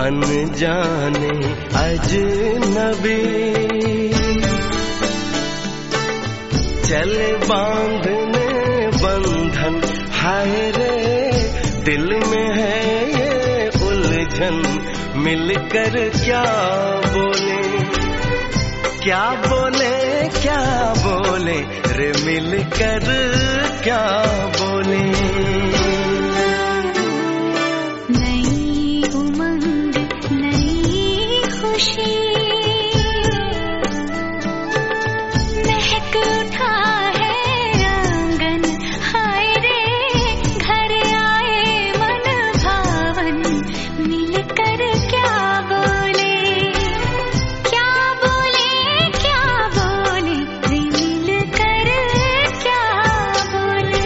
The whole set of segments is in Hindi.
अनजाने अजनबी, चले बांधने बंधन, हाय रे दिल में है ये उलझन, मिलकर क्या बोले, क्या बोले, क्या बोले रे, मिलकर क्या बोले। नई उमंग नई खुशी, महक उठा है आंगन, हाय रे घर आए मन भावन, मिलकर क्या बोले, क्या बोले, क्या बोले रे, मिलकर क्या बोले।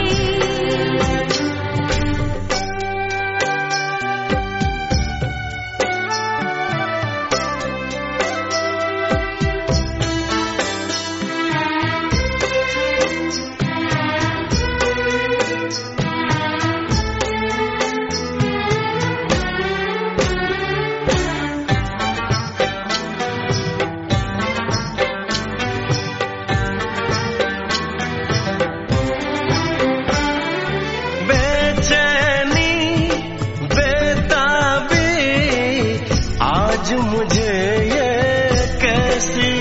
मुझे ये कैसी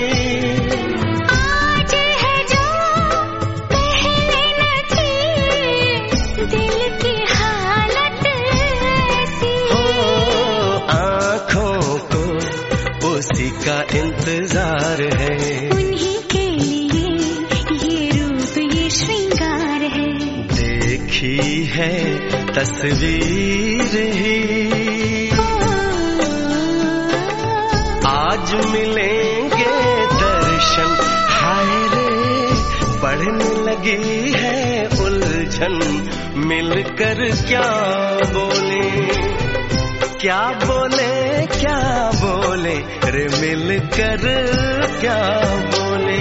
आज है जो पहले न थी, दिल की हालत ऐसी हो, आँखों को उसी का इंतजार है, उन्हीं के लिए ये रूप ये श्रृंगार है, देखी है तस्वीर ही, आज मिलेंगे दर्शन, हाय रे बढ़ने लगी है उलझन, मिलकर क्या बोले, क्या बोले, क्या बोले रे, मिलकर क्या बोले।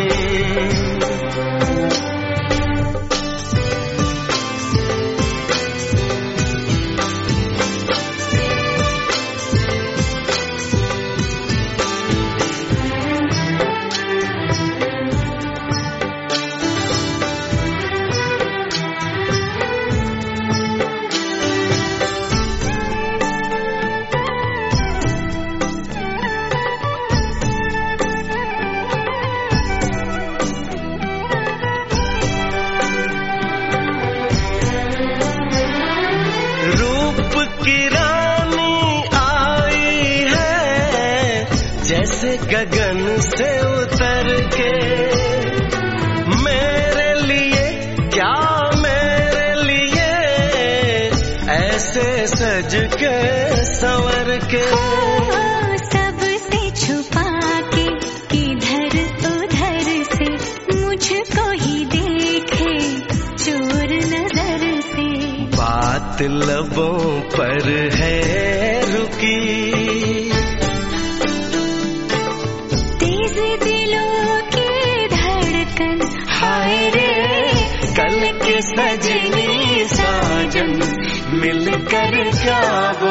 जैसे गगन से उतर के, मेरे लिए क्या मेरे लिए, ऐसे सज के संवर के, सबसे छुपा के किधर उधर से, मुझको ही देखे चोर नजर से, बात लबों पर है रुकी, दिलों की धड़कन, हाय रे कल के सजनी साजन, मिलकर क्या